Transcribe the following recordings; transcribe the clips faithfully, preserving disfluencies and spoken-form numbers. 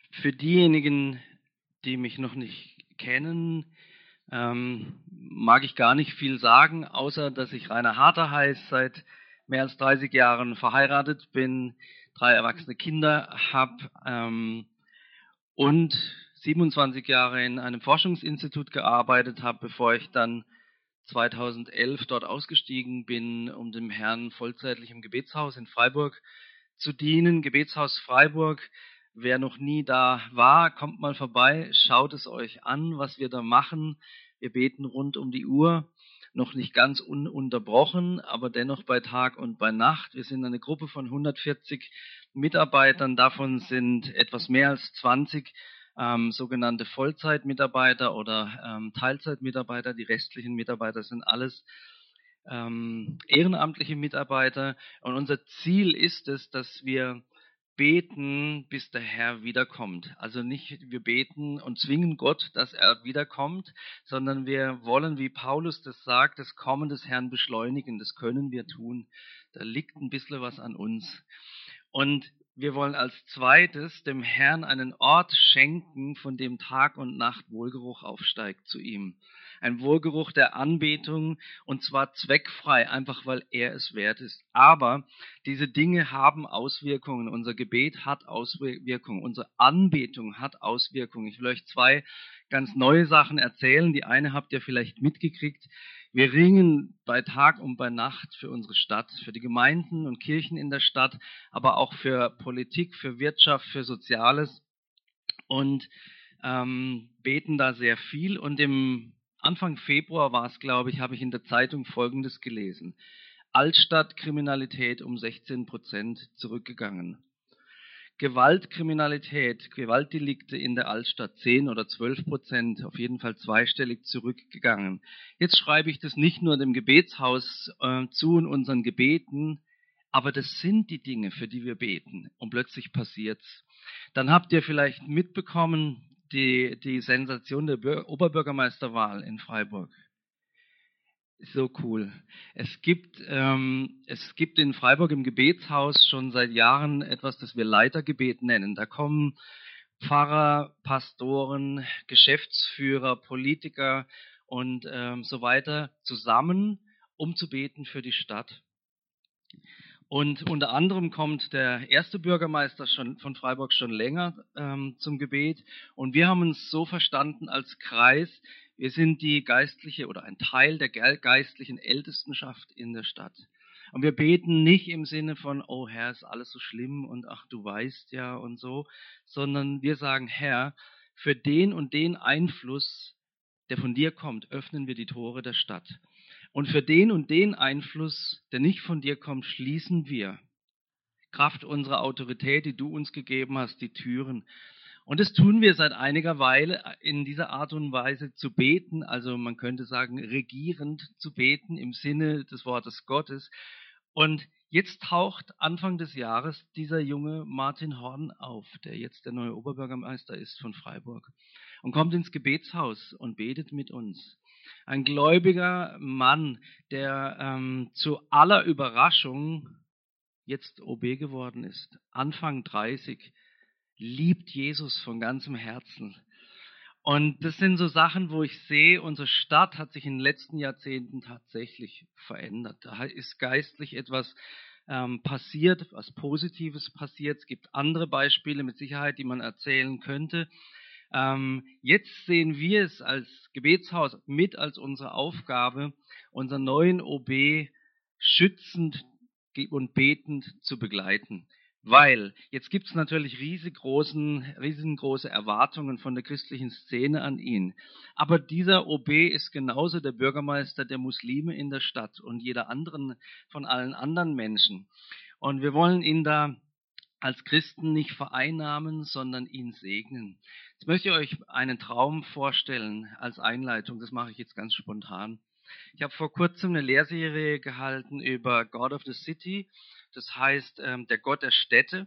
Für diejenigen, die mich noch nicht kennen, ähm, mag ich gar nicht viel sagen, außer dass ich Rainer Harter heiße, seit mehr als dreißig Jahren verheiratet bin, drei erwachsene Kinder habe ähm, und siebenundzwanzig Jahre in einem Forschungsinstitut gearbeitet habe, bevor ich dann zweitausendelf dort ausgestiegen bin, um dem Herrn vollzeitlich im Gebetshaus in Freiburg zu dienen. Gebetshaus Freiburg. Wer noch nie da war, kommt mal vorbei, schaut es euch an, was wir da machen. Wir beten rund um die Uhr, noch nicht ganz ununterbrochen, aber dennoch bei Tag und bei Nacht. Wir sind eine Gruppe von hundertvierzig Mitarbeitern, davon sind etwas mehr als zwanzig ähm, sogenannte Vollzeitmitarbeiter oder ähm, Teilzeitmitarbeiter. Die restlichen Mitarbeiter sind alles ähm, ehrenamtliche Mitarbeiter. Und unser Ziel ist es, dass wir beten, bis der Herr wiederkommt. Also nicht wir beten und zwingen Gott, dass er wiederkommt, sondern wir wollen, wie Paulus das sagt, das Kommen des Herrn beschleunigen. Das können wir tun. Da liegt ein bisschen was an uns. Und wir wollen als zweites dem Herrn einen Ort schenken, von dem Tag und Nacht Wohlgeruch aufsteigt zu ihm. Ein Wohlgeruch der Anbetung, und zwar zweckfrei, einfach weil er es wert ist. Aber diese Dinge haben Auswirkungen. Unser Gebet hat Auswirkungen. Unsere Anbetung hat Auswirkungen. Ich will euch zwei ganz neue Sachen erzählen. Die eine habt ihr vielleicht mitgekriegt. Wir ringen bei Tag und bei Nacht für unsere Stadt, für die Gemeinden und Kirchen in der Stadt, aber auch für Politik, für Wirtschaft, für Soziales und ähm, beten da sehr viel. Und im Anfang Februar war es, glaube ich, habe ich in der Zeitung Folgendes gelesen. Altstadtkriminalität um sechzehn Prozent zurückgegangen. Gewaltkriminalität, Gewaltdelikte in der Altstadt zehn oder zwölf Prozent, auf jeden Fall zweistellig zurückgegangen. Jetzt schreibe ich das nicht nur dem Gebetshaus äh, zu und unseren Gebeten, aber das sind die Dinge, für die wir beten. Und plötzlich passiert's. Dann habt ihr vielleicht mitbekommen, die, die Sensation der Bür- Oberbürgermeisterwahl in Freiburg. So cool. Es gibt, ähm, es gibt in Freiburg im Gebetshaus schon seit Jahren etwas, das wir Leitergebet nennen. Da kommen Pfarrer, Pastoren, Geschäftsführer, Politiker und ähm, so weiter zusammen, um zu beten für die Stadt. Und unter anderem kommt der erste Bürgermeister schon von Freiburg schon länger ähm, zum Gebet. Und wir haben uns so verstanden als Kreis, wir sind die geistliche oder ein Teil der geistlichen Ältestenschaft in der Stadt. Und wir beten nicht im Sinne von, oh Herr, ist alles so schlimm und ach, du weißt ja und so, sondern wir sagen, Herr, für den und den Einfluss, der von dir kommt, öffnen wir die Tore der Stadt. Und für den und den Einfluss, der nicht von dir kommt, schließen wir, Kraft unserer Autorität, die du uns gegeben hast, die Türen. Und das tun wir seit einiger Weile in dieser Art und Weise zu beten, also man könnte sagen, regierend zu beten im Sinne des Wortes Gottes. Und jetzt taucht Anfang des Jahres dieser junge Martin Horn auf, der jetzt der neue Oberbürgermeister ist von Freiburg, und kommt ins Gebetshaus und betet mit uns. Ein gläubiger Mann, der ähm, zu aller Überraschung jetzt O B geworden ist, Anfang dreißig, liebt Jesus von ganzem Herzen. Und das sind so Sachen, wo ich sehe, unsere Stadt hat sich in den letzten Jahrzehnten tatsächlich verändert. Da ist geistlich etwas ähm, passiert, was Positives passiert. Es gibt andere Beispiele mit Sicherheit, die man erzählen könnte. Ähm, jetzt sehen wir es als Gebetshaus mit als unsere Aufgabe, unseren neuen O B schützend und betend zu begleiten. Weil jetzt gibt es natürlich riesengroßen, riesengroße Erwartungen von der christlichen Szene an ihn. Aber dieser O B ist genauso der Bürgermeister der Muslime in der Stadt und jeder anderen von allen anderen Menschen. Und wir wollen ihn da als Christen nicht vereinnahmen, sondern ihn segnen. Jetzt möchte ich euch einen Traum vorstellen als Einleitung. Das mache ich jetzt ganz spontan. Ich habe vor kurzem eine Lehrserie gehalten über God of the City. Das heißt, ähm, der Gott der Städte.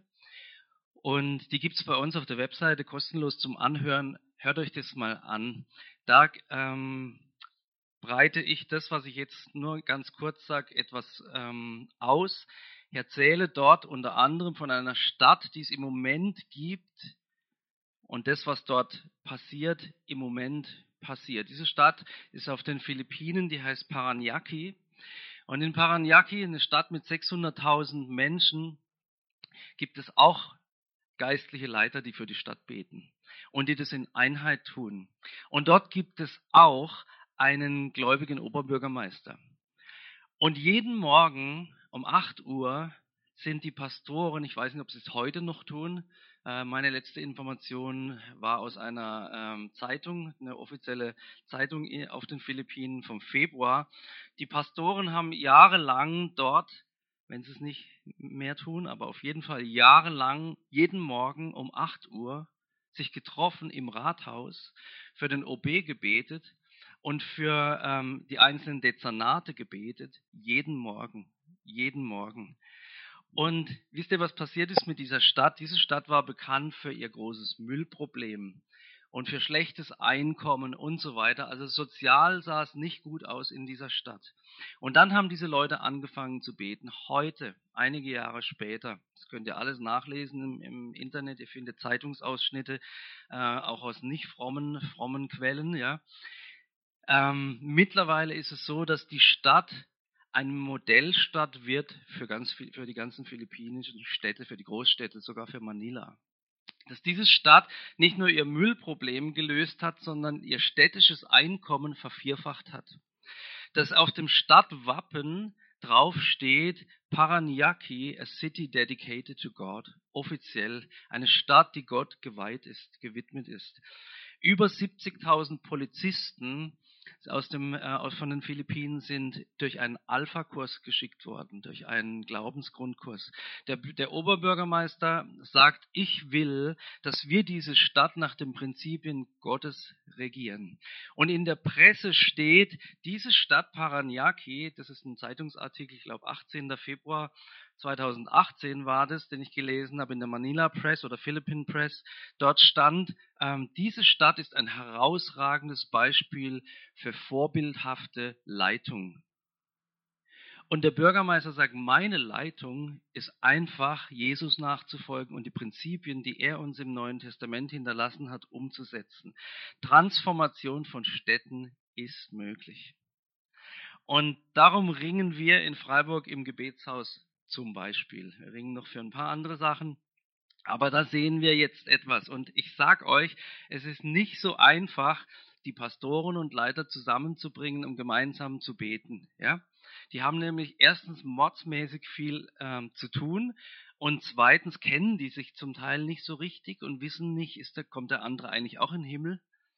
Und die gibt es bei uns auf der Webseite kostenlos zum Anhören. Hört euch das mal an. Da ähm, breite ich das, was ich jetzt nur ganz kurz sage, etwas ähm, aus. Ich erzähle dort unter anderem von einer Stadt, die es im Moment gibt, und das, was dort passiert, im Moment passiert. Diese Stadt ist auf den Philippinen, die heißt Parañaque. Und in Parañaque, eine Stadt mit sechshunderttausend Menschen, gibt es auch geistliche Leiter, die für die Stadt beten und die das in Einheit tun. Und dort gibt es auch einen gläubigen Oberbürgermeister. Und jeden Morgen um acht Uhr sind die Pastoren, ich weiß nicht, ob sie es heute noch tun, äh, meine letzte Information war aus einer ähm, Zeitung, eine offizielle Zeitung auf den Philippinen vom Februar. Die Pastoren haben jahrelang dort, wenn sie es nicht mehr tun, aber auf jeden Fall jahrelang jeden Morgen um acht Uhr sich getroffen im Rathaus, für den O B gebetet und für ähm, die einzelnen Dezernate gebetet, jeden Morgen, jeden Morgen. Und wisst ihr, was passiert ist mit dieser Stadt? Diese Stadt war bekannt für ihr großes Müllproblem und für schlechtes Einkommen und so weiter. Also sozial sah es nicht gut aus in dieser Stadt. Und dann haben diese Leute angefangen zu beten. Heute, einige Jahre später, das könnt ihr alles nachlesen im, im Internet, ihr findet Zeitungsausschnitte, äh, auch aus nicht frommen, frommen Quellen, ja. Ähm, mittlerweile ist es so, dass die Stadt eine Modellstadt wird für, ganz, für die ganzen philippinischen Städte, für die Großstädte, sogar für Manila. Dass diese Stadt nicht nur ihr Müllproblem gelöst hat, sondern ihr städtisches Einkommen vervierfacht hat. Dass auf dem Stadtwappen drauf steht, Parañaque, a city dedicated to God, offiziell eine Stadt, die Gott geweiht ist, gewidmet ist. Über siebzigtausend Polizisten aus dem, äh, von den Philippinen sind durch einen Alpha-Kurs geschickt worden, durch einen Glaubensgrundkurs. Der, der Oberbürgermeister sagt, ich will, dass wir diese Stadt nach den Prinzipien Gottes regieren. Und in der Presse steht, diese Stadt Parañaque, das ist ein Zeitungsartikel, ich glaube achtzehnten Februar zweitausendachtzehn war das, den ich gelesen habe in der Manila Press oder Philippine Press. Dort stand, ähm, diese Stadt ist ein herausragendes Beispiel für vorbildhafte Leitung. Und der Bürgermeister sagt, meine Leitung ist einfach, Jesus nachzufolgen und die Prinzipien, die er uns im Neuen Testament hinterlassen hat, umzusetzen. Transformation von Städten ist möglich. Und darum ringen wir in Freiburg im Gebetshaus zum Beispiel. Wir ringen noch für ein paar andere Sachen. Aber da sehen wir jetzt etwas. Und ich sage euch, es ist nicht so einfach, die Pastoren und Leiter zusammenzubringen, um gemeinsam zu beten. Ja? Die haben nämlich erstens mordsmäßig viel ähm, zu tun und zweitens kennen die sich zum Teil nicht so richtig und wissen nicht, ist der, kommt der andere eigentlich auch in den Himmel?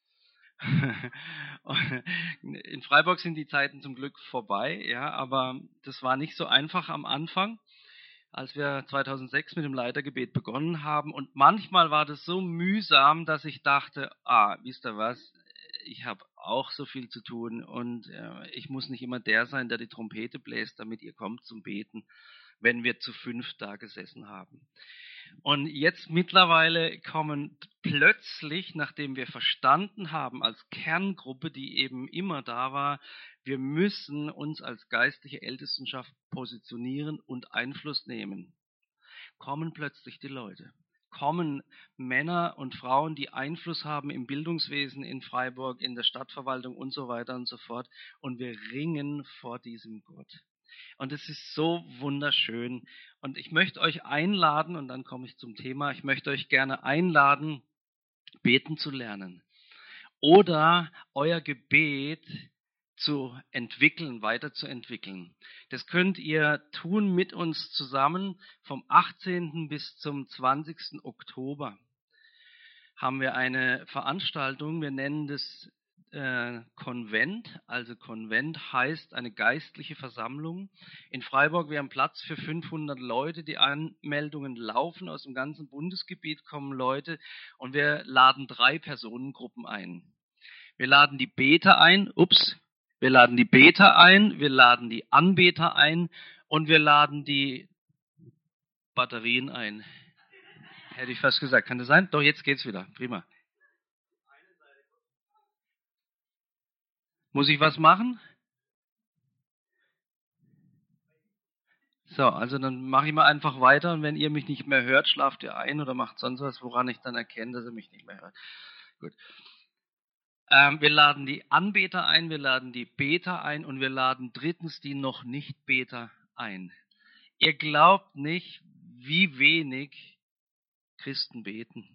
In Freiburg sind die Zeiten zum Glück vorbei, ja, aber das war nicht so einfach am Anfang, als wir zweitausendsechs mit dem Leitergebet begonnen haben. Und manchmal war das so mühsam, dass ich dachte, ah, wisst ihr was, ich habe auch so viel zu tun und äh, ich muss nicht immer der sein, der die Trompete bläst, damit ihr kommt zum Beten, wenn wir zu fünf da gesessen haben. Und jetzt mittlerweile kommen plötzlich, nachdem wir verstanden haben als Kerngruppe, die eben immer da war, wir müssen uns als geistliche Ältestenschaft positionieren und Einfluss nehmen, kommen plötzlich die Leute. Kommen Männer und Frauen, die Einfluss haben im Bildungswesen in Freiburg, in der Stadtverwaltung und so weiter und so fort. Und wir ringen vor diesem Gott. Und es ist so wunderschön. Und ich möchte euch einladen, und dann komme ich zum Thema, ich möchte euch gerne einladen, beten zu lernen. Oder euer Gebet zu entwickeln, weiterzuentwickeln. Das könnt ihr tun mit uns zusammen. Vom achtzehnten bis zum zwanzigsten Oktober haben wir eine Veranstaltung. Wir nennen das äh, Konvent. Also Konvent heißt eine geistliche Versammlung. In Freiburg, wir haben Platz für fünfhundert Leute. Die Anmeldungen laufen. Aus dem ganzen Bundesgebiet kommen Leute. Und wir laden drei Personengruppen ein. Wir laden die Beter ein. Ups. Wir laden die Beter ein. Wir laden die Anbeter ein. Und wir laden die Batterien ein. Hätte ich fast gesagt. Kann das sein? Doch, jetzt geht's wieder. Prima. Muss ich was machen? So, also dann mache ich mal einfach weiter und wenn ihr mich nicht mehr hört, schlaft ihr ein oder macht sonst was, woran ich dann erkenne, dass ihr mich nicht mehr hört. Gut. Ähm, wir laden die Anbeter ein, wir laden die Beter ein und wir laden drittens die noch nicht Beter ein. Ihr glaubt nicht, wie wenig Christen beten.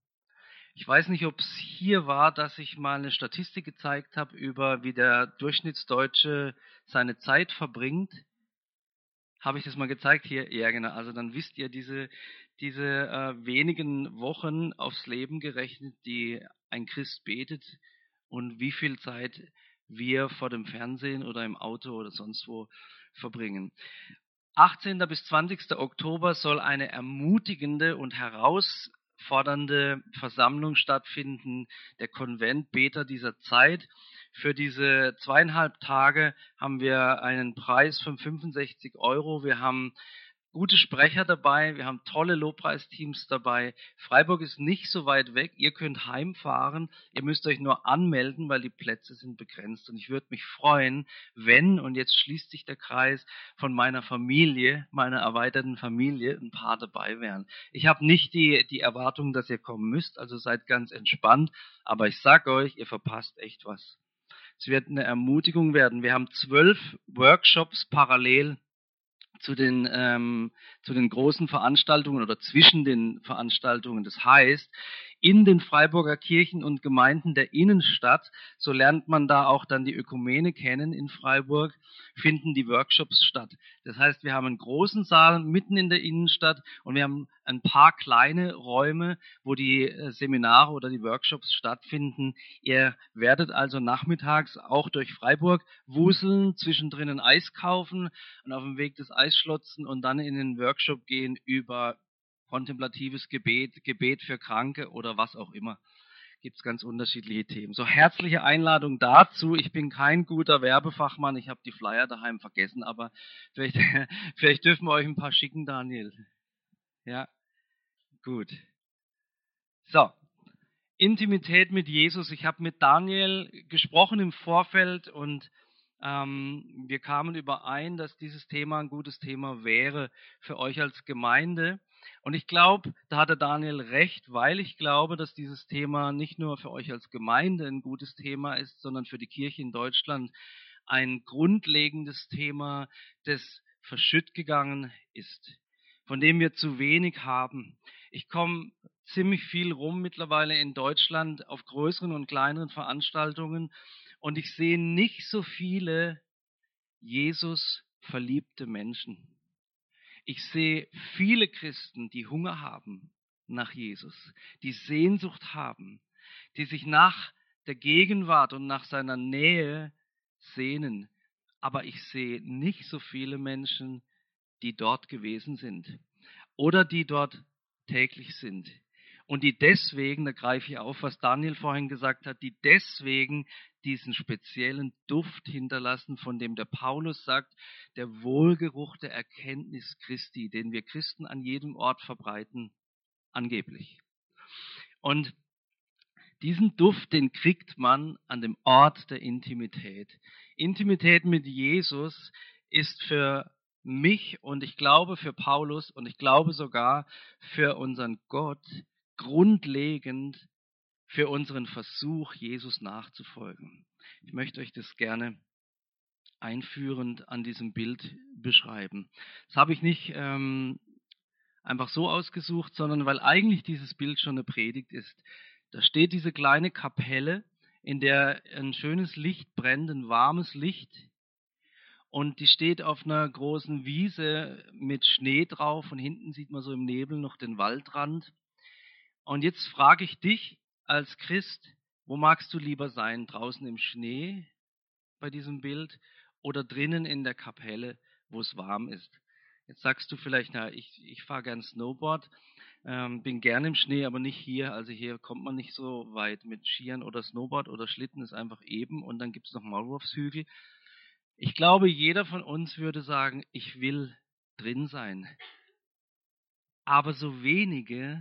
Ich weiß nicht, ob es hier war, dass ich mal eine Statistik gezeigt habe über, wie der Durchschnittsdeutsche seine Zeit verbringt. Habe ich das mal gezeigt hier? Ja, genau. Also dann wisst ihr, diese, diese äh, wenigen Wochen aufs Leben gerechnet, die ein Christ betet und wie viel Zeit wir vor dem Fernsehen oder im Auto oder sonst wo verbringen. achtzehnten bis zwanzigsten Oktober soll eine ermutigende und herausfordernde Versammlung stattfinden, der Konvent Beter dieser Zeit. Für diese zweieinhalb Tage haben wir einen Preis von fünfundsechzig Euro. Wir haben gute Sprecher dabei, wir haben tolle Lobpreisteams dabei. Freiburg ist nicht so weit weg, ihr könnt heimfahren, ihr müsst euch nur anmelden, weil die Plätze sind begrenzt. Und ich würde mich freuen, wenn, und jetzt schließt sich der Kreis, von meiner Familie, meiner erweiterten Familie, ein paar dabei wären. Ich habe nicht die, die Erwartung, dass ihr kommen müsst, also seid ganz entspannt, aber ich sag euch, ihr verpasst echt was. Es wird eine Ermutigung werden. Wir haben zwölf Workshops parallel zu den, ähm, zu den großen Veranstaltungen oder zwischen den Veranstaltungen. Das heißt, in den Freiburger Kirchen und Gemeinden der Innenstadt, so lernt man da auch dann die Ökumene kennen in Freiburg, finden die Workshops statt. Das heißt, wir haben einen großen Saal mitten in der Innenstadt und wir haben ein paar kleine Räume, wo die Seminare oder die Workshops stattfinden. Ihr werdet also nachmittags auch durch Freiburg wuseln, zwischendrin ein Eis kaufen und auf dem Weg des Eisschlotzen und dann in den Workshop gehen über kontemplatives Gebet, Gebet für Kranke oder was auch immer. Gibt es ganz unterschiedliche Themen. So, herzliche Einladung dazu. Ich bin kein guter Werbefachmann, ich habe die Flyer daheim vergessen, aber vielleicht, vielleicht dürfen wir euch ein paar schicken, Daniel. Ja, gut. So, Intimität mit Jesus. Ich habe mit Daniel gesprochen im Vorfeld und ähm, wir kamen überein, dass dieses Thema ein gutes Thema wäre für euch als Gemeinde. Und ich glaube, da hatte Daniel recht, weil ich glaube, dass dieses Thema nicht nur für euch als Gemeinde ein gutes Thema ist, sondern für die Kirche in Deutschland ein grundlegendes Thema, das verschütt gegangen ist, von dem wir zu wenig haben. Ich komme ziemlich viel rum mittlerweile in Deutschland auf größeren und kleineren Veranstaltungen und ich sehe nicht so viele Jesus verliebte Menschen. Ich sehe viele Christen, die Hunger haben nach Jesus, die Sehnsucht haben, die sich nach der Gegenwart und nach seiner Nähe sehnen. Aber ich sehe nicht so viele Menschen, die dort gewesen sind oder die dort täglich sind. Und die deswegen, da greife ich auf, was Daniel vorhin gesagt hat, die deswegen diesen speziellen Duft hinterlassen, von dem der Paulus sagt, der Wohlgeruch der Erkenntnis Christi, den wir Christen an jedem Ort verbreiten, angeblich. Und diesen Duft, den kriegt man an dem Ort der Intimität. Intimität mit Jesus ist für mich und ich glaube für Paulus und ich glaube sogar für unseren Gott grundlegend für unseren Versuch, Jesus nachzufolgen. Ich möchte euch das gerne einführend an diesem Bild beschreiben. Das habe ich nicht ähm, einfach so ausgesucht, sondern weil eigentlich dieses Bild schon eine Predigt ist. Da steht diese kleine Kapelle, in der ein schönes Licht brennt, ein warmes Licht. Und die steht auf einer großen Wiese mit Schnee drauf und hinten sieht man so im Nebel noch den Waldrand. Und jetzt frage ich dich als Christ, wo magst du lieber sein? Draußen im Schnee bei diesem Bild oder drinnen in der Kapelle, wo es warm ist? Jetzt sagst du vielleicht, na, ich, ich fahre gern Snowboard, ähm, bin gern im Schnee, aber nicht hier. Also hier kommt man nicht so weit mit Skiern oder Snowboard oder Schlitten, ist einfach eben und dann gibt es noch Maulwurfshügel. Ich glaube, jeder von uns würde sagen, ich will drin sein. Aber so wenige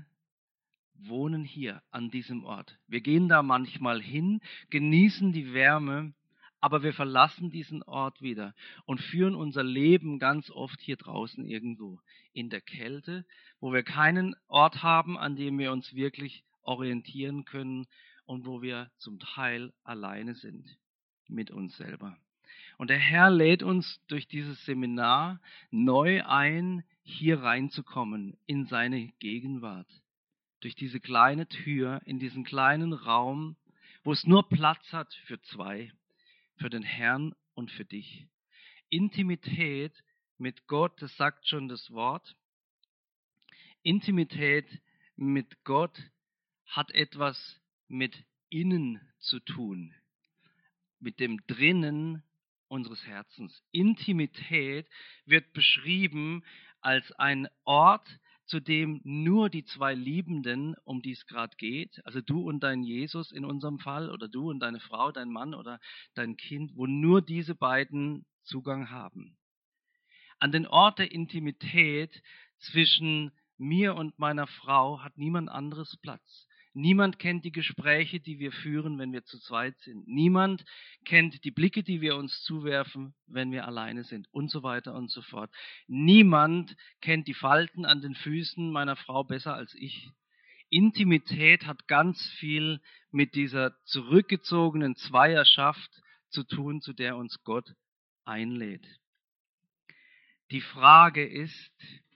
wohnen hier an diesem Ort. Wir gehen da manchmal hin, genießen die Wärme, aber wir verlassen diesen Ort wieder und führen unser Leben ganz oft hier draußen irgendwo in der Kälte, wo wir keinen Ort haben, an dem wir uns wirklich orientieren können und wo wir zum Teil alleine sind mit uns selber. Und der Herr lädt uns durch dieses Seminar neu ein, hier reinzukommen in seine Gegenwart. Durch diese kleine Tür, in diesen kleinen Raum, wo es nur Platz hat für zwei, für den Herrn und für dich. Intimität mit Gott, das sagt schon das Wort. Intimität mit Gott hat etwas mit innen zu tun, mit dem Drinnen unseres Herzens. Intimität wird beschrieben als ein Ort, zu dem nur die zwei Liebenden, um die es gerade geht, also du und dein Jesus in unserem Fall, oder du und deine Frau, dein Mann oder dein Kind, wo nur diese beiden Zugang haben. An den Ort der Intimität zwischen mir und meiner Frau hat niemand anderes Platz. Niemand kennt die Gespräche, die wir führen, wenn wir zu zweit sind. Niemand kennt die Blicke, die wir uns zuwerfen, wenn wir alleine sind und so weiter und so fort. Niemand kennt die Falten an den Füßen meiner Frau besser als ich. Intimität hat ganz viel mit dieser zurückgezogenen Zweierschaft zu tun, zu der uns Gott einlädt. Die Frage ist,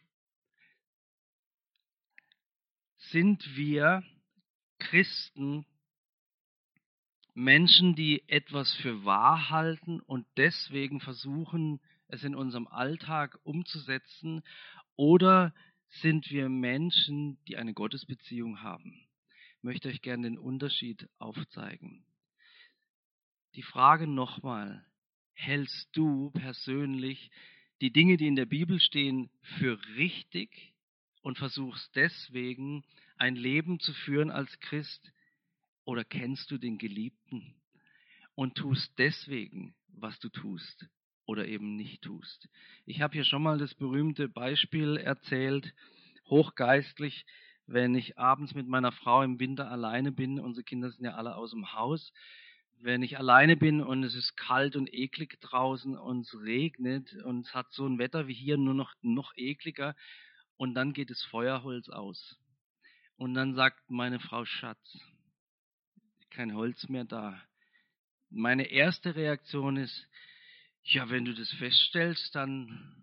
sind wir Christen Menschen, die etwas für wahr halten und deswegen versuchen, es in unserem Alltag umzusetzen, oder sind wir Menschen, die eine Gottesbeziehung haben? Ich möchte euch gerne den Unterschied aufzeigen. Die Frage nochmal, hältst du persönlich die Dinge, die in der Bibel stehen, für richtig und versuchst deswegen ein Leben zu führen als Christ? Oder kennst du den Geliebten und tust deswegen, was du tust oder eben nicht tust? Ich habe hier schon mal das berühmte Beispiel erzählt, hochgeistlich, wenn ich abends mit meiner Frau im Winter alleine bin, unsere Kinder sind ja alle aus dem Haus, wenn ich alleine bin und es ist kalt und eklig draußen und es regnet und es hat so ein Wetter wie hier, nur noch, noch ekliger, und dann geht das Feuerholz aus. Und dann sagt meine Frau, Schatz, kein Holz mehr da. Meine erste Reaktion ist, ja, wenn du das feststellst, dann...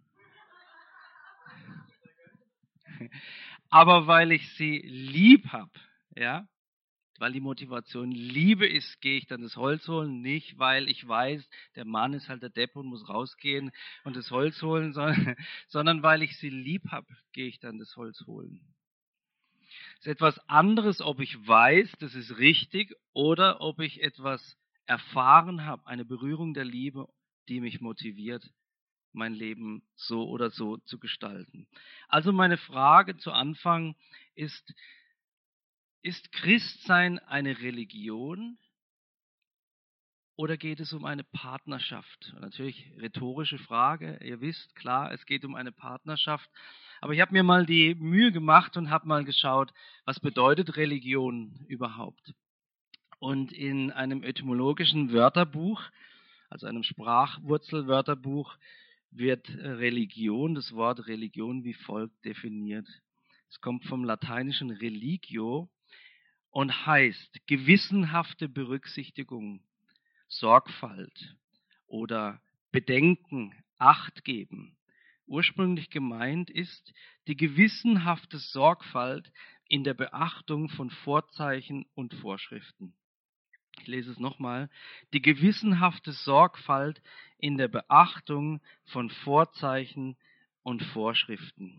Aber weil ich sie lieb habe, ja, weil die Motivation Liebe ist, gehe ich dann das Holz holen, nicht weil ich weiß, der Mann ist halt der Depp und muss rausgehen und das Holz holen, sondern, sondern weil ich sie lieb habe, gehe ich dann das Holz holen. Es ist etwas anderes, ob ich weiß, das ist richtig, oder ob ich etwas erfahren habe, eine Berührung der Liebe, die mich motiviert, mein Leben so oder so zu gestalten. Also meine Frage zu Anfang ist, ist Christsein eine Religion oder geht es um eine Partnerschaft? Natürlich rhetorische Frage, ihr wisst, klar, es geht um eine Partnerschaft. Aber ich habe mir mal die Mühe gemacht und habe mal geschaut, was bedeutet Religion überhaupt? Und in einem etymologischen Wörterbuch, also einem Sprachwurzelwörterbuch, wird Religion, das Wort Religion wie folgt definiert. Es kommt vom lateinischen religio und heißt gewissenhafte Berücksichtigung, Sorgfalt oder Bedenken, Acht geben. Ursprünglich gemeint ist die gewissenhafte Sorgfalt in der Beachtung von Vorzeichen und Vorschriften. Ich lese es nochmal. Die gewissenhafte Sorgfalt in der Beachtung von Vorzeichen und Vorschriften.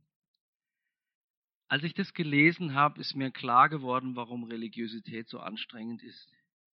Als ich das gelesen habe, ist mir klar geworden, warum Religiosität so anstrengend ist.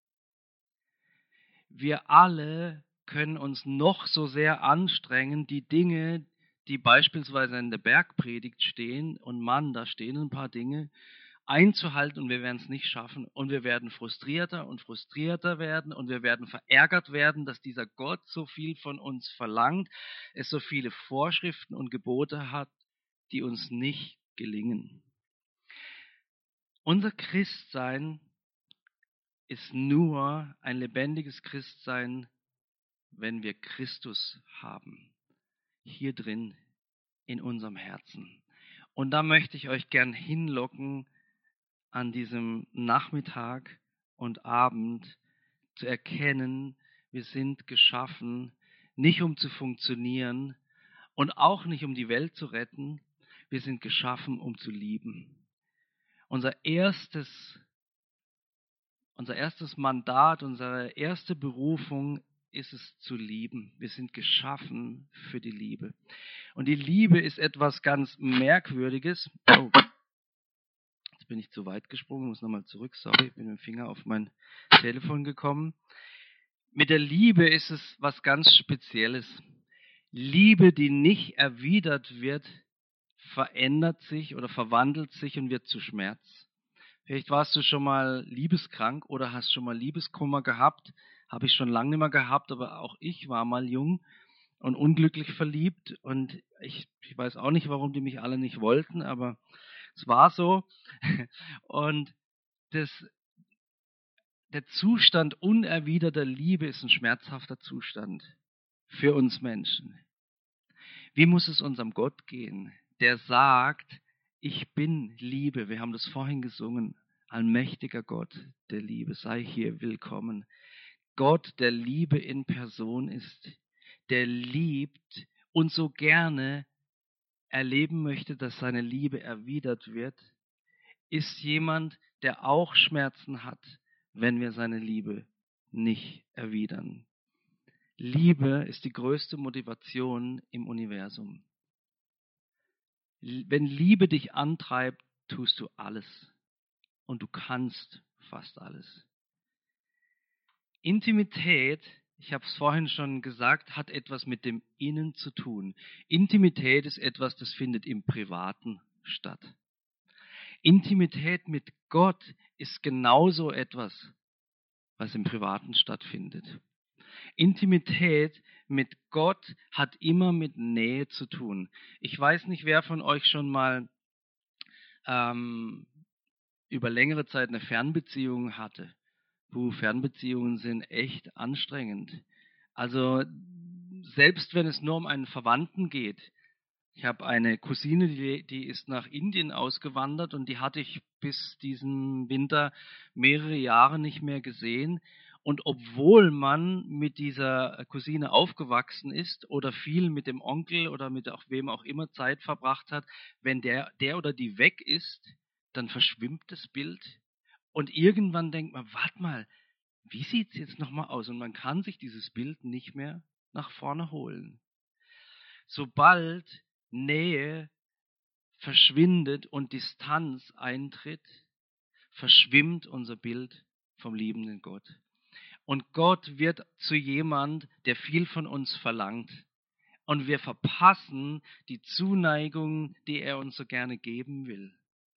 Wir alle können uns noch so sehr anstrengen, die Dinge, die beispielsweise in der Bergpredigt stehen, und Mann, da stehen ein paar Dinge, einzuhalten, und wir werden es nicht schaffen. Und wir werden frustrierter und frustrierter werden und wir werden verärgert werden, dass dieser Gott so viel von uns verlangt, es so viele Vorschriften und Gebote hat, die uns nicht gelingen. Unser Christsein ist nur ein lebendiges Christsein, wenn wir Christus haben. Hier drin in unserem Herzen. Und da möchte ich euch gern hinlocken, an diesem Nachmittag und Abend zu erkennen, wir sind geschaffen, nicht um zu funktionieren und auch nicht um die Welt zu retten. Wir sind geschaffen, um zu lieben. Unser erstes, unser erstes Mandat, unsere erste Berufung ist es zu lieben. Wir sind geschaffen für die Liebe. Und die Liebe ist etwas ganz Merkwürdiges. Oh, jetzt bin ich zu weit gesprungen, muss nochmal zurück. Sorry, ich bin mit dem Finger auf mein Telefon gekommen. Mit der Liebe ist es was ganz Spezielles. Liebe, die nicht erwidert wird, verändert sich oder verwandelt sich und wird zu Schmerz. Vielleicht warst du schon mal liebeskrank oder hast schon mal Liebeskummer gehabt. Habe ich schon lange nicht mehr gehabt, aber auch ich war mal jung und unglücklich verliebt. Und ich, ich weiß auch nicht, warum die mich alle nicht wollten, aber es war so. Und das, der Zustand unerwiderter Liebe ist ein schmerzhafter Zustand für uns Menschen. Wie muss es unserem Gott gehen, der sagt, ich bin Liebe. Wir haben das vorhin gesungen. Allmächtiger Gott der Liebe, sei hier willkommen. Gott, der Liebe in Person ist, der liebt und so gerne erleben möchte, dass seine Liebe erwidert wird, ist jemand, der auch Schmerzen hat, wenn wir seine Liebe nicht erwidern. Liebe ist die größte Motivation im Universum. Wenn Liebe dich antreibt, tust du alles. Und du kannst fast alles. Intimität, ich habe es vorhin schon gesagt, hat etwas mit dem Innen zu tun. Intimität ist etwas, das findet im Privaten statt. Intimität mit Gott ist genauso etwas, was im Privaten stattfindet. Intimität mit Gott hat immer mit Nähe zu tun. Ich weiß nicht, wer von euch schon mal ähm, über längere Zeit eine Fernbeziehung hatte. Puh, Fernbeziehungen sind echt anstrengend. Also selbst wenn es nur um einen Verwandten geht. Ich habe eine Cousine, die, die ist nach Indien ausgewandert und die hatte ich bis diesen Winter mehrere Jahre nicht mehr gesehen. Und obwohl man mit dieser Cousine aufgewachsen ist oder viel mit dem Onkel oder mit auch wem auch immer Zeit verbracht hat, wenn der, der oder die weg ist, dann verschwimmt das Bild. Und irgendwann denkt man, warte mal, wie sieht es jetzt nochmal aus? Und man kann sich dieses Bild nicht mehr nach vorne holen. Sobald Nähe verschwindet und Distanz eintritt, verschwimmt unser Bild vom liebenden Gott. Und Gott wird zu jemand, der viel von uns verlangt. Und wir verpassen die Zuneigung, die er uns so gerne geben will.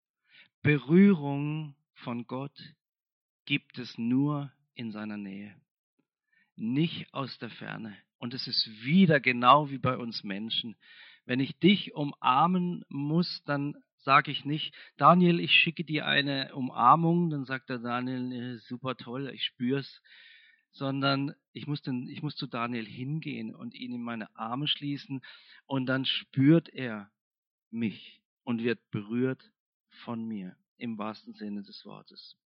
Berührung von Gott gibt es nur in seiner Nähe, nicht aus der Ferne. Und es ist wieder genau wie bei uns Menschen. Wenn ich dich umarmen muss, dann sage ich nicht, Daniel, ich schicke dir eine Umarmung. Dann sagt der Daniel, super toll, ich spür's. Sondern ich muss, den, ich muss zu Daniel hingehen und ihn in meine Arme schließen. Und dann spürt er mich und wird berührt von mir, im wahrsten Sinne des Wortes.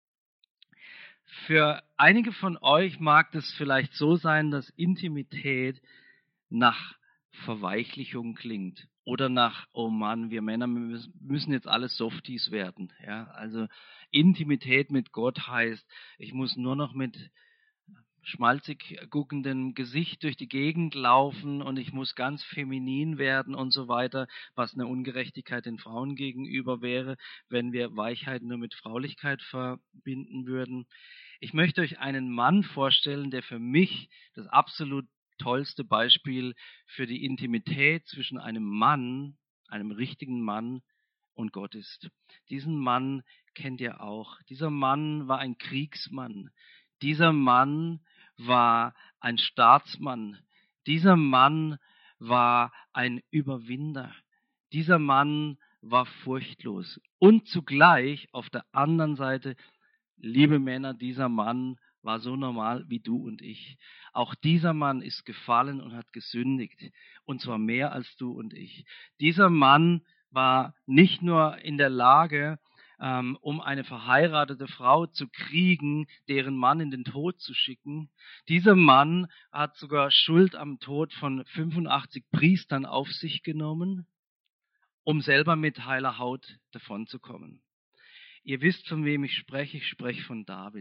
Für einige von euch mag das vielleicht so sein, dass Intimität nach Verweichlichung klingt oder nach, oh Mann, wir Männer müssen jetzt alle Softies werden. Ja? Also Intimität mit Gott heißt, ich muss nur noch mit schmalzig guckendem Gesicht durch die Gegend laufen und ich muss ganz feminin werden und so weiter, was eine Ungerechtigkeit den Frauen gegenüber wäre, wenn wir Weichheit nur mit Fraulichkeit verbinden würden. Ich möchte euch einen Mann vorstellen, der für mich das absolut tollste Beispiel für die Intimität zwischen einem Mann, einem richtigen Mann und Gott ist. Diesen Mann kennt ihr auch. Dieser Mann war ein Kriegsmann. Dieser Mann war ein Staatsmann. Dieser Mann war ein Überwinder. Dieser Mann war furchtlos. Und zugleich auf der anderen Seite liebe Männer, dieser Mann war so normal wie du und ich. Auch dieser Mann ist gefallen und hat gesündigt, und zwar mehr als du und ich. Dieser Mann war nicht nur in der Lage, ähm, um eine verheiratete Frau zu kriegen, deren Mann in den Tod zu schicken. Dieser Mann hat sogar Schuld am Tod von fünfundachtzig Priestern auf sich genommen, um selber mit heiler Haut davonzukommen. Ihr wisst, von wem ich spreche. Ich spreche von David.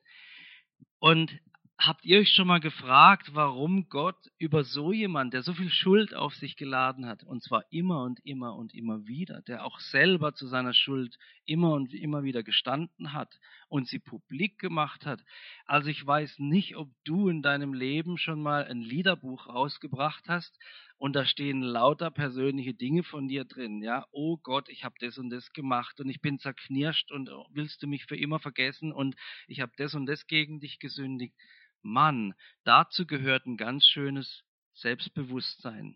Und habt ihr euch schon mal gefragt, warum Gott über so jemand, der so viel Schuld auf sich geladen hat, und zwar immer und immer und immer wieder, der auch selber zu seiner Schuld immer und immer wieder gestanden hat und sie publik gemacht hat? Also ich weiß nicht, ob du in deinem Leben schon mal ein Liederbuch rausgebracht hast und da stehen lauter persönliche Dinge von dir drin. Ja, oh Gott, ich habe das und das gemacht und ich bin zerknirscht und willst du mich für immer vergessen und ich habe das und das gegen dich gesündigt. Mann, dazu gehört ein ganz schönes Selbstbewusstsein.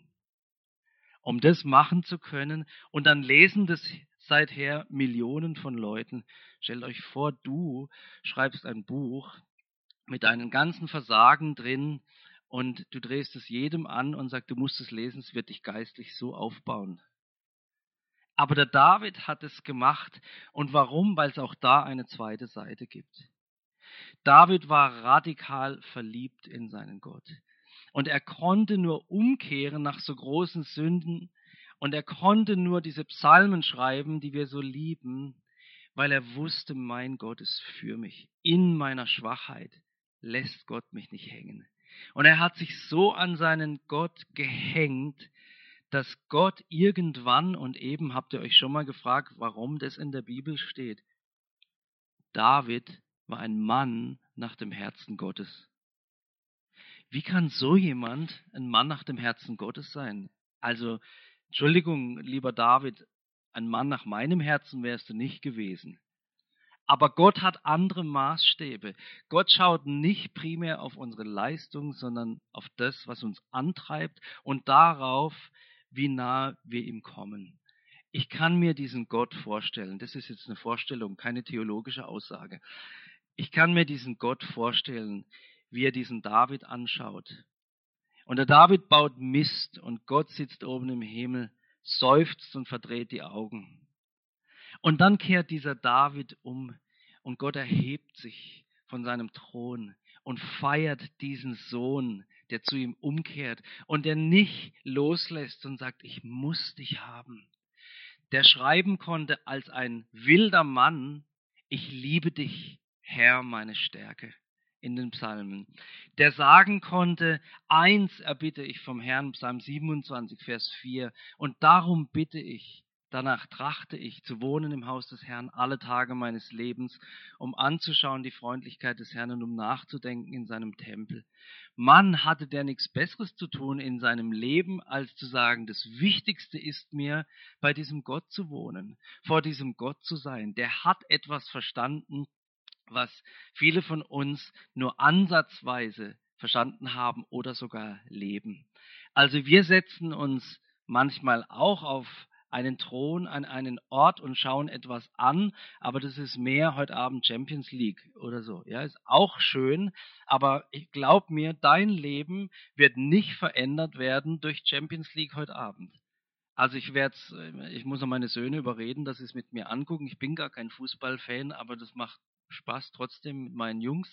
Um das machen zu können, und dann lesen das seither Millionen von Leuten. Stellt euch vor, du schreibst ein Buch mit deinen ganzen Versagen drin und du drehst es jedem an und sagst, du musst es lesen, es wird dich geistlich so aufbauen. Aber der David hat es gemacht. Und warum? Weil es auch da eine zweite Seite gibt. David war radikal verliebt in seinen Gott. Und er konnte nur umkehren nach so großen Sünden. Und er konnte nur diese Psalmen schreiben, die wir so lieben, weil er wusste, mein Gott ist für mich. In meiner Schwachheit lässt Gott mich nicht hängen. Und er hat sich so an seinen Gott gehängt, dass Gott irgendwann, und eben habt ihr euch schon mal gefragt, warum das in der Bibel steht, David war ein Mann nach dem Herzen Gottes. Wie kann so jemand ein Mann nach dem Herzen Gottes sein? Also, Entschuldigung, lieber David, ein Mann nach meinem Herzen wärst du nicht gewesen. Aber Gott hat andere Maßstäbe. Gott schaut nicht primär auf unsere Leistung, sondern auf das, was uns antreibt und darauf, wie nah wir ihm kommen. Ich kann mir diesen Gott vorstellen. Das ist jetzt eine Vorstellung, keine theologische Aussage. Ich kann mir diesen Gott vorstellen, wie er diesen David anschaut. Und der David baut Mist und Gott sitzt oben im Himmel, seufzt und verdreht die Augen. Und dann kehrt dieser David um und Gott erhebt sich von seinem Thron und feiert diesen Sohn, der zu ihm umkehrt und der nicht loslässt und sagt, ich muss dich haben. Der schreiben konnte als ein wilder Mann, ich liebe dich, Herr, meine Stärke, in den Psalmen. Der sagen konnte, eins erbitte ich vom Herrn, Psalm siebenundzwanzig, Vers vier, und darum bitte ich, danach trachte ich, zu wohnen im Haus des Herrn alle Tage meines Lebens, um anzuschauen die Freundlichkeit des Herrn und um nachzudenken in seinem Tempel. Mann, hatte der nichts Besseres zu tun in seinem Leben, als zu sagen, das Wichtigste ist mir, bei diesem Gott zu wohnen, vor diesem Gott zu sein. Der hat etwas verstanden, was viele von uns nur ansatzweise verstanden haben oder sogar leben. Also wir setzen uns manchmal auch auf einen Thron, an einen Ort und schauen etwas an, aber das ist mehr heute Abend Champions League oder so. Ja, ist auch schön, aber ich glaube mir, dein Leben wird nicht verändert werden durch Champions League heute Abend. Also ich werde, ich muss auch meine Söhne überreden, dass sie es mit mir angucken. Ich bin gar kein Fußballfan, aber das macht Spaß trotzdem mit meinen Jungs,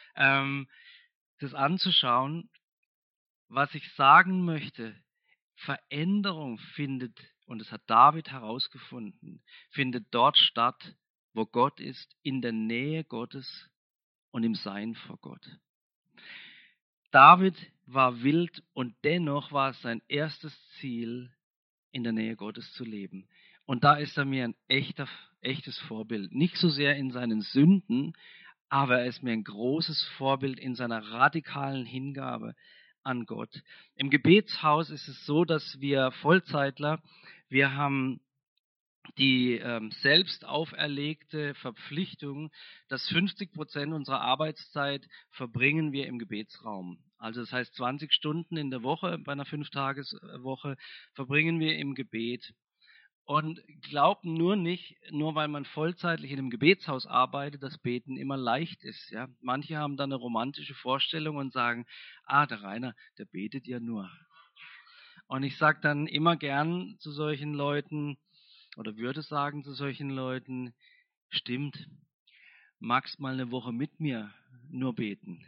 ähm, das anzuschauen. Was ich sagen möchte, Veränderung findet, und das hat David herausgefunden, findet dort statt, wo Gott ist, in der Nähe Gottes und im Sein vor Gott. David war wild und dennoch war es sein erstes Ziel, in der Nähe Gottes zu leben. Und da ist er mir ein echter, echtes Vorbild. Nicht so sehr in seinen Sünden, aber er ist mir ein großes Vorbild in seiner radikalen Hingabe an Gott. Im Gebetshaus ist es so, dass wir Vollzeitler, wir haben die ähm, selbst auferlegte Verpflichtung, dass fünfzig Prozent unserer Arbeitszeit verbringen wir im Gebetsraum. Also das heißt, zwanzig Stunden in der Woche, bei einer Fünf-Tages-Woche, verbringen wir im Gebet. Und glaubt nur nicht, nur weil man vollzeitlich in einem Gebetshaus arbeitet, dass Beten immer leicht ist. Ja? Manche haben dann eine romantische Vorstellung und sagen, ah, der Rainer, der betet ja nur. Und ich sage dann immer gern zu solchen Leuten oder würde sagen zu solchen Leuten, stimmt, magst mal eine Woche mit mir nur beten.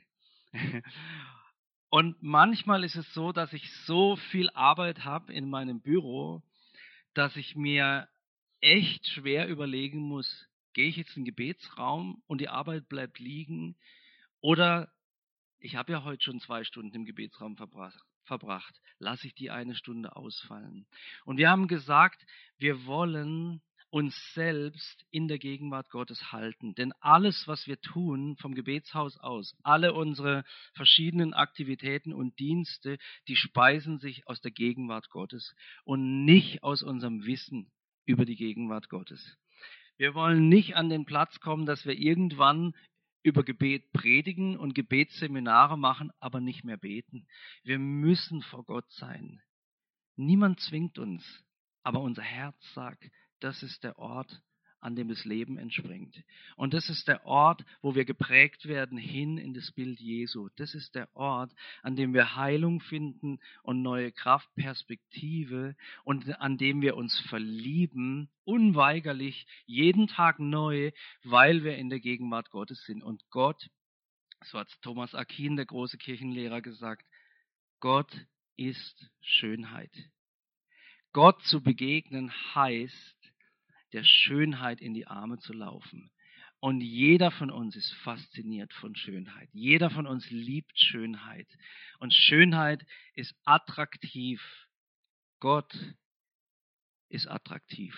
Und manchmal ist es so, dass ich so viel Arbeit habe in meinem Büro, dass ich mir echt schwer überlegen muss, gehe ich jetzt in den Gebetsraum und die Arbeit bleibt liegen oder ich habe ja heute schon zwei Stunden im Gebetsraum verbracht, verbracht, lasse ich die eine Stunde ausfallen. Und wir haben gesagt, wir wollen uns selbst in der Gegenwart Gottes halten. Denn alles, was wir tun vom Gebetshaus aus, alle unsere verschiedenen Aktivitäten und Dienste, die speisen sich aus der Gegenwart Gottes und nicht aus unserem Wissen über die Gegenwart Gottes. Wir wollen nicht an den Platz kommen, dass wir irgendwann über Gebet predigen und Gebetsseminare machen, aber nicht mehr beten. Wir müssen vor Gott sein. Niemand zwingt uns, aber unser Herz sagt, das ist der Ort, an dem das Leben entspringt. Und das ist der Ort, wo wir geprägt werden hin in das Bild Jesu. Das ist der Ort, an dem wir Heilung finden und neue Kraft, Perspektive und an dem wir uns verlieben, unweigerlich, jeden Tag neu, weil wir in der Gegenwart Gottes sind. Und Gott, so hat Thomas Aquin, der große Kirchenlehrer, gesagt, Gott ist Schönheit. Gott zu begegnen heißt, der Schönheit in die Arme zu laufen. Und jeder von uns ist fasziniert von Schönheit. Jeder von uns liebt Schönheit. Und Schönheit ist attraktiv. Gott ist attraktiv.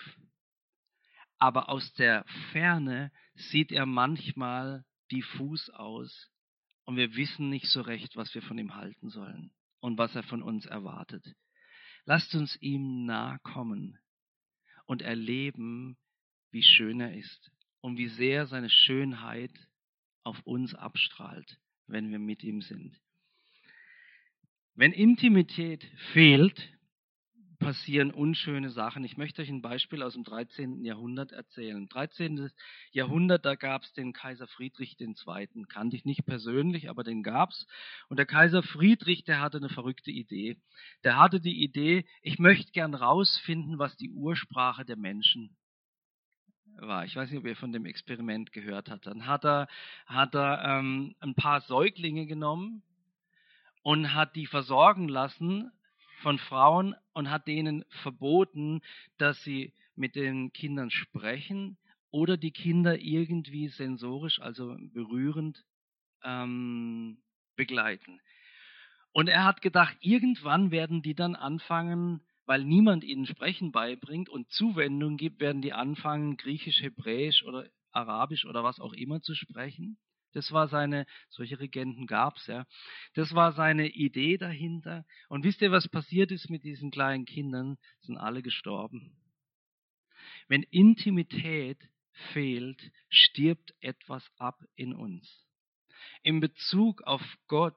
Aber aus der Ferne sieht er manchmal diffus aus. Und wir wissen nicht so recht, was wir von ihm halten sollen und was er von uns erwartet. Lasst uns ihm nahe kommen und erleben, wie schön er ist und wie sehr seine Schönheit auf uns abstrahlt, wenn wir mit ihm sind. Wenn Intimität fehlt, passieren unschöne Sachen. Ich möchte euch ein Beispiel aus dem dreizehnten Jahrhundert erzählen. Im dreizehnten Jahrhundert, da gab es den Kaiser Friedrich der Zweite. Kannte ich nicht persönlich, aber den gab es. Und der Kaiser Friedrich, der hatte eine verrückte Idee. Der hatte die Idee, ich möchte gern rausfinden, was die Ursprache der Menschen war. Ich weiß nicht, ob ihr von dem Experiment gehört habt. Dann hat er, hat er ähm, ein paar Säuglinge genommen und hat die versorgen lassen von Frauen und hat denen verboten, dass sie mit den Kindern sprechen oder die Kinder irgendwie sensorisch, also berührend, ähm, begleiten. Und er hat gedacht, irgendwann werden die dann anfangen, weil niemand ihnen Sprechen beibringt und Zuwendung gibt, werden die anfangen, Griechisch, Hebräisch oder Arabisch oder was auch immer zu sprechen. Das war seine, solche Regenten gab es, ja. Das war seine Idee dahinter. Und wisst ihr, was passiert ist mit diesen kleinen Kindern? Sind alle gestorben. Wenn Intimität fehlt, stirbt etwas ab in uns. In Bezug auf Gott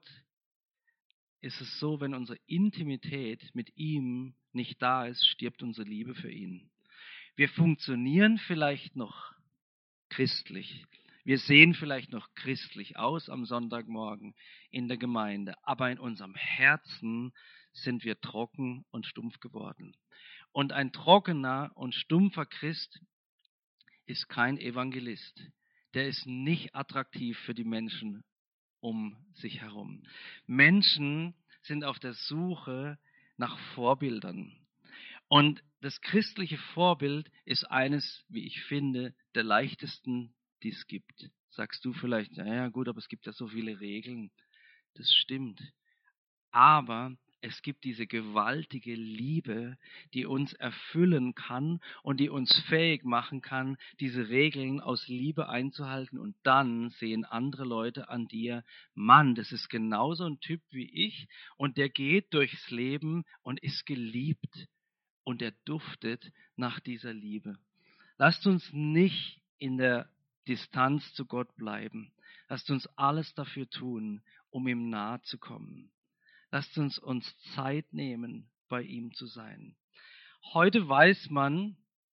ist es so, wenn unsere Intimität mit ihm nicht da ist, stirbt unsere Liebe für ihn. Wir funktionieren vielleicht noch christlich. Wir sehen vielleicht noch christlich aus am Sonntagmorgen in der Gemeinde, aber in unserem Herzen sind wir trocken und stumpf geworden. Und ein trockener und stumpfer Christ ist kein Evangelist. Der ist nicht attraktiv für die Menschen um sich herum. Menschen sind auf der Suche nach Vorbildern. Und das christliche Vorbild ist eines, wie ich finde, der leichtesten, die es gibt. Sagst du vielleicht, naja gut, aber es gibt ja so viele Regeln. Das stimmt. Aber es gibt diese gewaltige Liebe, die uns erfüllen kann und die uns fähig machen kann, diese Regeln aus Liebe einzuhalten. Und dann sehen andere Leute an dir, Mann, das ist genauso ein Typ wie ich und der geht durchs Leben und ist geliebt und er duftet nach dieser Liebe. Lasst uns nicht in der Distanz zu Gott bleiben. Lasst uns alles dafür tun, um ihm nahe zu kommen. Lasst uns uns Zeit nehmen, bei ihm zu sein. Heute weiß man,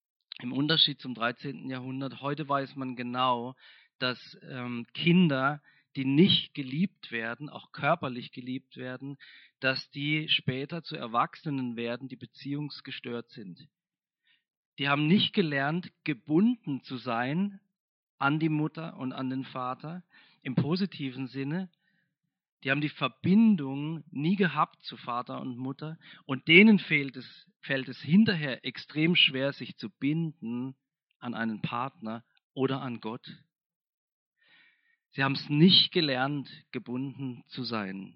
Im Unterschied zum dreizehnten Jahrhundert, heute weiß man genau, dass ähm, Kinder, die nicht geliebt werden, auch körperlich geliebt werden, dass die später zu Erwachsenen werden, die beziehungsgestört sind. Die haben nicht gelernt, gebunden zu sein an die Mutter und an den Vater im positiven Sinne. Die haben die Verbindung nie gehabt zu Vater und Mutter und denen fehlt es, fällt es hinterher extrem schwer, sich zu binden an einen Partner oder an Gott. Sie haben es nicht gelernt, gebunden zu sein.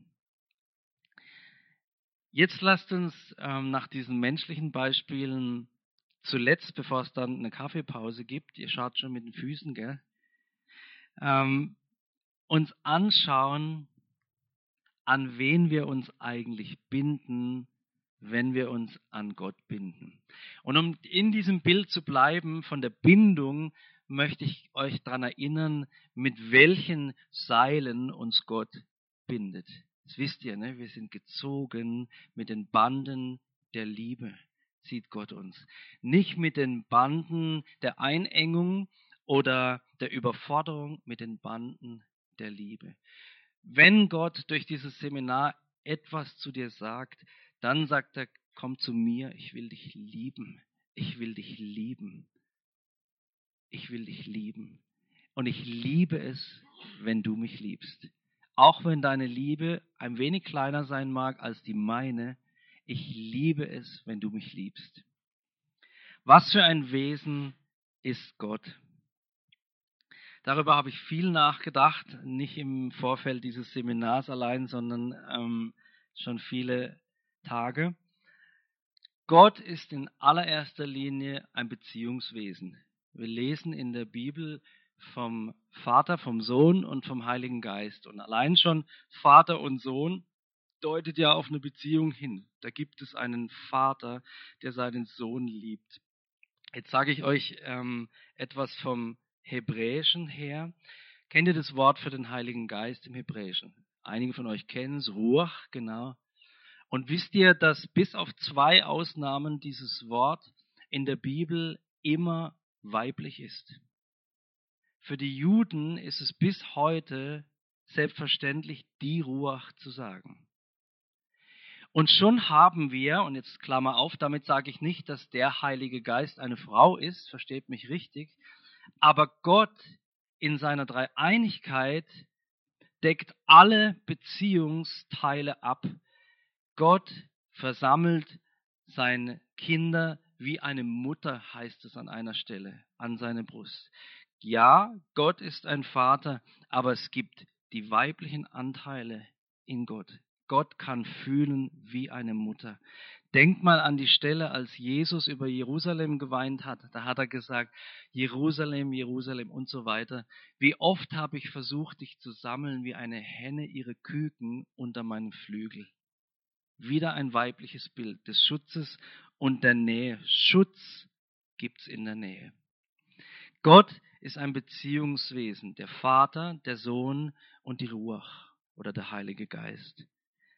Jetzt lasst uns ähm, nach diesen menschlichen Beispielen zuletzt, bevor es dann eine Kaffeepause gibt, ihr schaut schon mit den Füßen, gell, ähm, uns anschauen, an wen wir uns eigentlich binden, wenn wir uns an Gott binden. Und um in diesem Bild zu bleiben von der Bindung, möchte ich euch daran erinnern, mit welchen Seilen uns Gott bindet. Das wisst ihr, ne? Wir sind gezogen mit den Banden der Liebe, zieht Gott uns. Nicht mit den Banden der Einengung oder der Überforderung, mit den Banden der Liebe. Wenn Gott durch dieses Seminar etwas zu dir sagt, dann sagt er, komm zu mir, ich will dich lieben, ich will dich lieben, ich will dich lieben. Und ich liebe es, wenn du mich liebst. Auch wenn deine Liebe ein wenig kleiner sein mag als die meine, ich liebe es, wenn du mich liebst. Was für ein Wesen ist Gott? Darüber habe ich viel nachgedacht, nicht im Vorfeld dieses Seminars allein, sondern ähm, schon viele Tage. Gott ist in allererster Linie ein Beziehungswesen. Wir lesen in der Bibel vom Vater, vom Sohn und vom Heiligen Geist. Und allein schon Vater und Sohn deutet ja auf eine Beziehung hin. Da gibt es einen Vater, der seinen Sohn liebt. Jetzt sage ich euch ähm, etwas vom Hebräischen her. Kennt ihr das Wort für den Heiligen Geist im Hebräischen? Einige von euch kennen es, Ruach, genau. Und wisst ihr, dass bis auf zwei Ausnahmen dieses Wort in der Bibel immer weiblich ist? Für die Juden ist es bis heute selbstverständlich, die Ruach zu sagen. Und schon haben wir, und jetzt Klammer auf, damit sage ich nicht, dass der Heilige Geist eine Frau ist, versteht mich richtig, aber Gott in seiner Dreieinigkeit deckt alle Beziehungsteile ab. Gott versammelt seine Kinder wie eine Mutter, heißt es an einer Stelle, an seine Brust. Ja, Gott ist ein Vater, aber es gibt die weiblichen Anteile in Gott. Gott kann fühlen wie eine Mutter. Denkt mal an die Stelle, als Jesus über Jerusalem geweint hat. Da hat er gesagt, Jerusalem, Jerusalem und so weiter. Wie oft habe ich versucht, dich zu sammeln wie eine Henne ihre Küken unter meinen Flügel. Wieder ein weibliches Bild des Schutzes und der Nähe. Schutz gibt's in der Nähe. Gott ist ein Beziehungswesen, der Vater, der Sohn und die Ruach oder der Heilige Geist.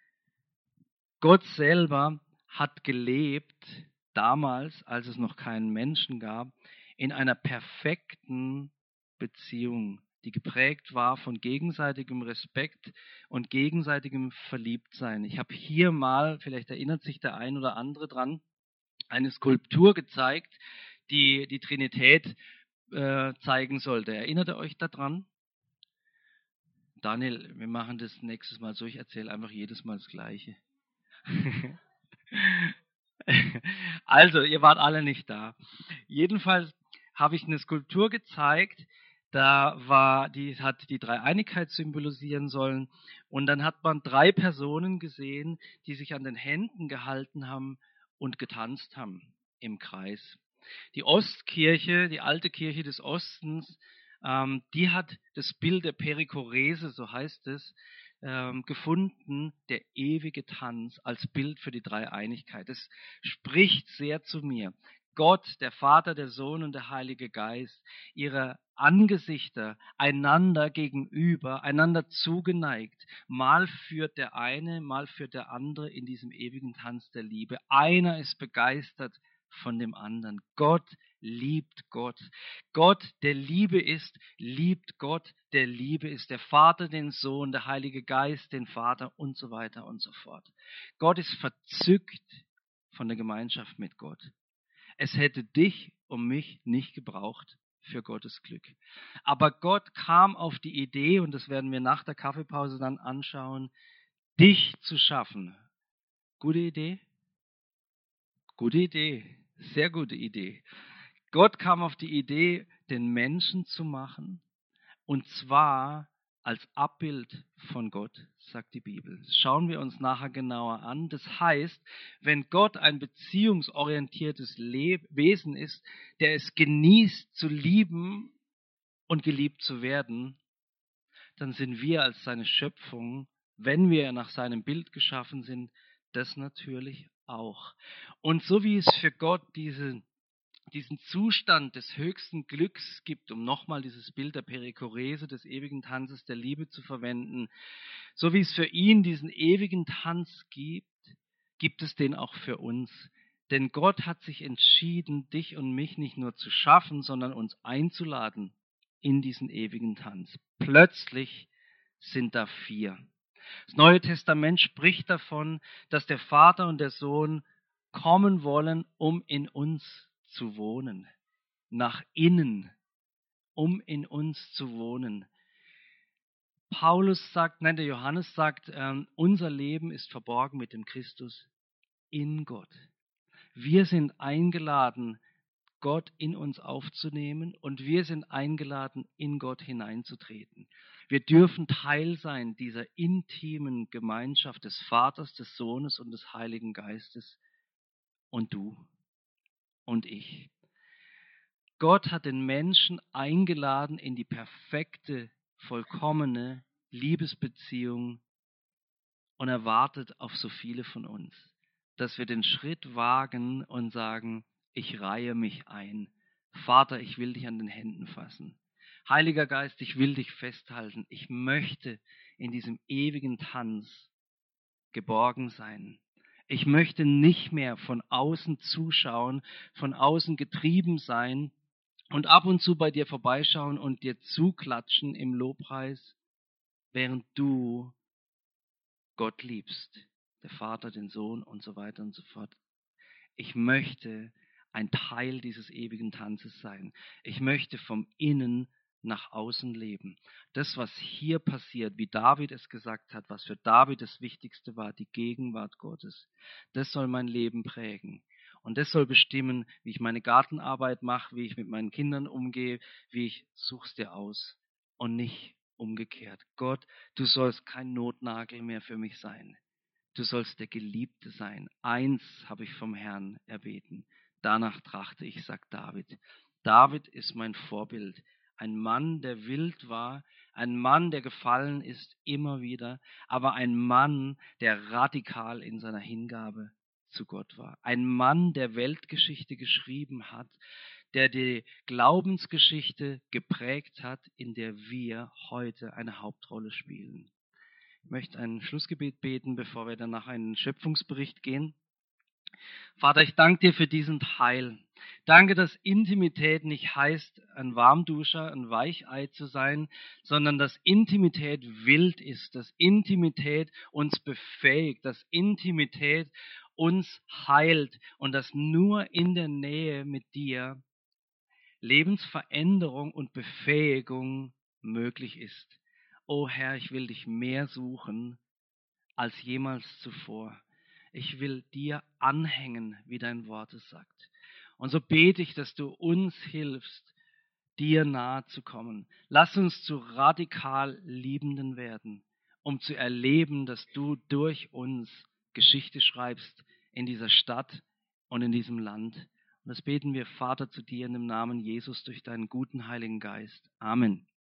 Gott selber hat gelebt, damals, als es noch keinen Menschen gab, in einer perfekten Beziehung, die geprägt war von gegenseitigem Respekt und gegenseitigem Verliebtsein. Ich habe hier mal, vielleicht erinnert sich der ein oder andere dran, eine Skulptur gezeigt, die die Trinität äh, zeigen sollte. Erinnert ihr euch daran? Daniel, wir machen das nächstes Mal so, ich erzähle einfach jedes Mal das Gleiche. Also, ihr wart alle nicht da. Jedenfalls habe ich eine Skulptur gezeigt, da war, die hat die Dreieinigkeit symbolisieren sollen. Und dann hat man drei Personen gesehen, die sich an den Händen gehalten haben und getanzt haben im Kreis. Die Ostkirche, die alte Kirche des Ostens, ähm, die hat das Bild der Perikorese, so heißt es, ähm, gefunden, der ewige Tanz als Bild für die Dreieinigkeit. Es spricht sehr zu mir. Gott, der Vater, der Sohn und der Heilige Geist, ihre Angesichter einander gegenüber, einander zugeneigt. Mal führt der eine, mal führt der andere in diesem ewigen Tanz der Liebe. Einer ist begeistert von dem anderen. Gott liebt Gott. Gott, der Liebe ist, liebt Gott, der Liebe ist. Der Vater, den Sohn, der Heilige Geist, den Vater und so weiter und so fort. Gott ist verzückt von der Gemeinschaft mit Gott. Es hätte dich und mich nicht gebraucht für Gottes Glück. Aber Gott kam auf die Idee, und das werden wir nach der Kaffeepause dann anschauen, dich zu schaffen. Gute Idee? Gute Idee. Sehr gute Idee. Gott kam auf die Idee, den Menschen zu machen, und zwar als Abbild von Gott, sagt die Bibel. Das schauen wir uns nachher genauer an. Das heißt, wenn Gott ein beziehungsorientiertes Le- Wesen ist, der es genießt zu lieben und geliebt zu werden, dann sind wir als seine Schöpfung, wenn wir nach seinem Bild geschaffen sind, das natürlich auch. Und so wie es für Gott diese diesen Zustand des höchsten Glücks gibt, um nochmal dieses Bild der Perikorese, des ewigen Tanzes der Liebe zu verwenden, so wie es für ihn diesen ewigen Tanz gibt, gibt es den auch für uns. Denn Gott hat sich entschieden, dich und mich nicht nur zu schaffen, sondern uns einzuladen in diesen ewigen Tanz. Plötzlich sind da vier. Das Neue Testament spricht davon, dass der Vater und der Sohn kommen wollen, um in uns zu wohnen, nach innen, um in uns zu wohnen. Paulus sagt, nein, der Johannes sagt, äh, unser Leben ist verborgen mit dem Christus in Gott. Wir sind eingeladen, Gott in uns aufzunehmen, und wir sind eingeladen, in Gott hineinzutreten. Wir dürfen Teil sein dieser intimen Gemeinschaft des Vaters, des Sohnes und des Heiligen Geistes, und du und ich. Gott hat den Menschen eingeladen in die perfekte, vollkommene Liebesbeziehung und er wartet auf so viele von uns, dass wir den Schritt wagen und sagen, ich reihe mich ein. Vater, ich will dich an den Händen fassen. Heiliger Geist, ich will dich festhalten. Ich möchte in diesem ewigen Tanz geborgen sein. Ich möchte nicht mehr von außen zuschauen, von außen getrieben sein und ab und zu bei dir vorbeischauen und dir zuklatschen im Lobpreis, während du Gott liebst, der Vater, den Sohn und so weiter und so fort. Ich möchte ein Teil dieses ewigen Tanzes sein. Ich möchte vom Innen nach außen leben. Das, was hier passiert, wie David es gesagt hat, was für David das Wichtigste war, die Gegenwart Gottes, das soll mein Leben prägen. Und das soll bestimmen, wie ich meine Gartenarbeit mache, wie ich mit meinen Kindern umgehe, wie ich such's dir aus und nicht umgekehrt. Gott, du sollst kein Notnagel mehr für mich sein. Du sollst der Geliebte sein. Eins habe ich vom Herrn erbeten. Danach trachte ich, sagt David. David ist mein Vorbild. Ein Mann, der wild war, ein Mann, der gefallen ist immer wieder, aber ein Mann, der radikal in seiner Hingabe zu Gott war. Ein Mann, der Weltgeschichte geschrieben hat, der die Glaubensgeschichte geprägt hat, in der wir heute eine Hauptrolle spielen. Ich möchte ein Schlussgebet beten, bevor wir danach in den Schöpfungsbericht gehen. Vater, ich danke dir für diesen Teil. Danke, dass Intimität nicht heißt, ein Warmduscher, ein Weichei zu sein, sondern dass Intimität wild ist, dass Intimität uns befähigt, dass Intimität uns heilt und dass nur in der Nähe mit dir Lebensveränderung und Befähigung möglich ist. O Herr, ich will dich mehr suchen als jemals zuvor. Ich will dir anhängen, wie dein Wort es sagt. Und so bete ich, dass du uns hilfst, dir nahe zu kommen. Lass uns zu radikal Liebenden werden, um zu erleben, dass du durch uns Geschichte schreibst in dieser Stadt und in diesem Land. Und das beten wir, Vater, zu dir in dem Namen Jesus durch deinen guten Heiligen Geist. Amen.